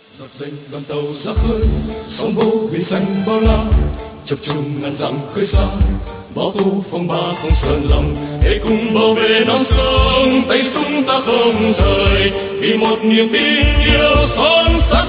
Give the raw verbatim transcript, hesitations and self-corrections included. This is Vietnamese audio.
giọt danh đoàn tàu ra khơi, sóng vỗ biển xanh bao la, chập trùng ngàn dặm khơi xa, bão tố phong ba không sờn lòng, hãy cùng bảo vệ non sông, tay súng ta không rời, vì một niềm tin yêu son sắt.